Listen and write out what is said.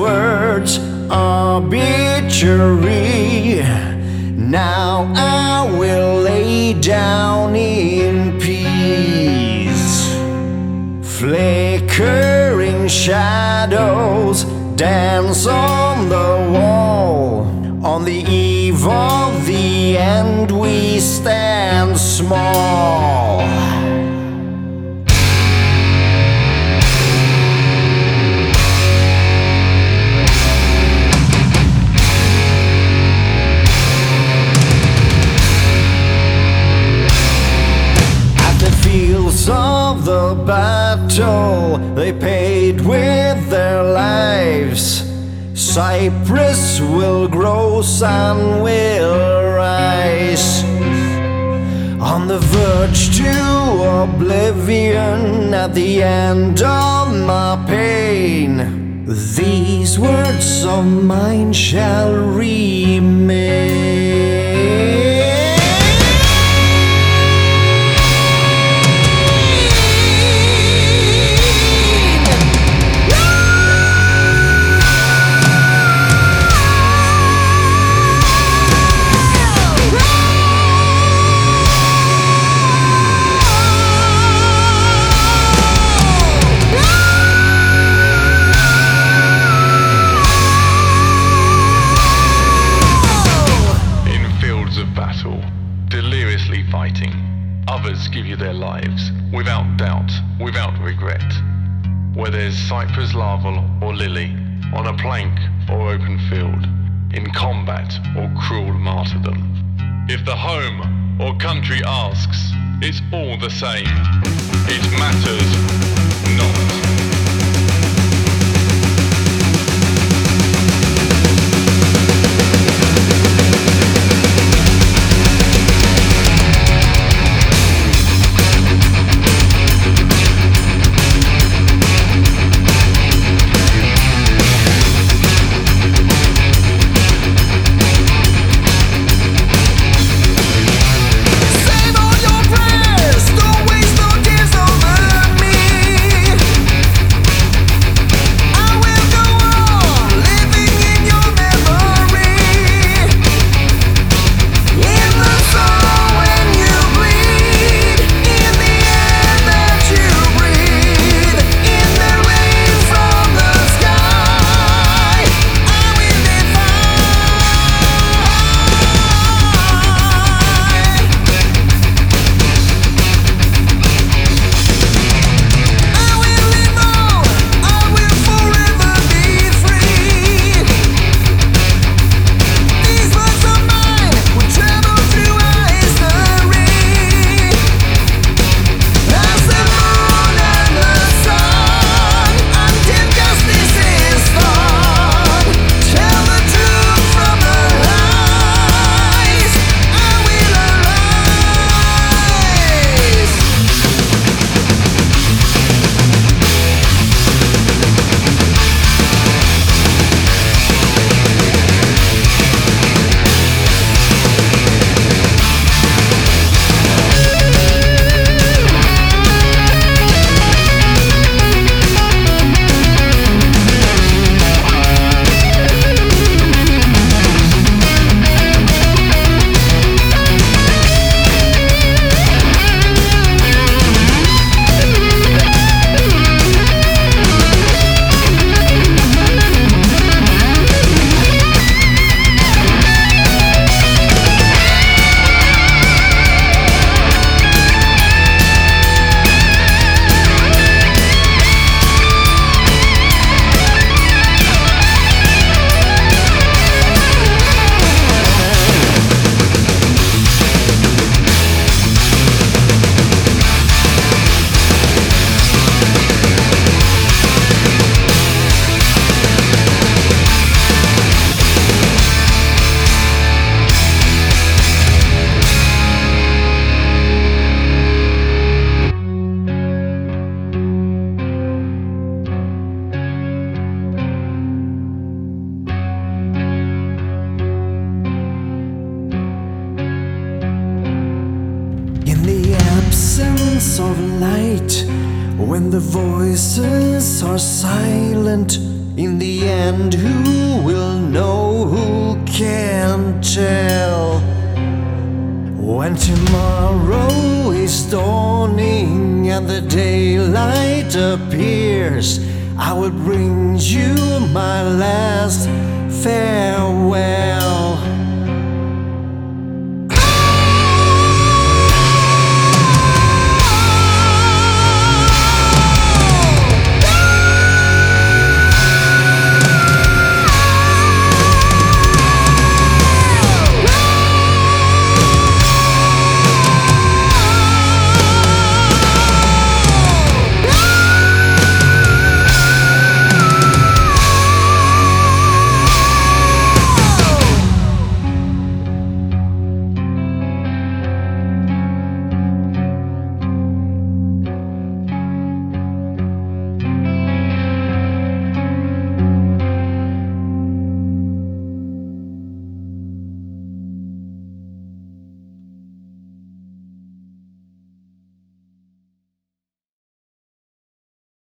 words arbitrary. Now I will lay down in peace. Flickering shadows dance on the wall. On the eve of the end we stand small. Of the battle they paid with their lives. Cypress will grow, sun will rise. On the verge to oblivion, at the end of my pain, these words of mine shall remain. Deliriously fighting, others give you their lives, without doubt, without regret. Where there's cypress, larval or lily, on a plank or open field, in combat or cruel martyrdom. If the home or country asks, it's all the same. It matters not. Of light, when the voices are silent In the end, who will know? Who can tell? When tomorrow is dawning and the daylight appears, I will bring you my last farewell.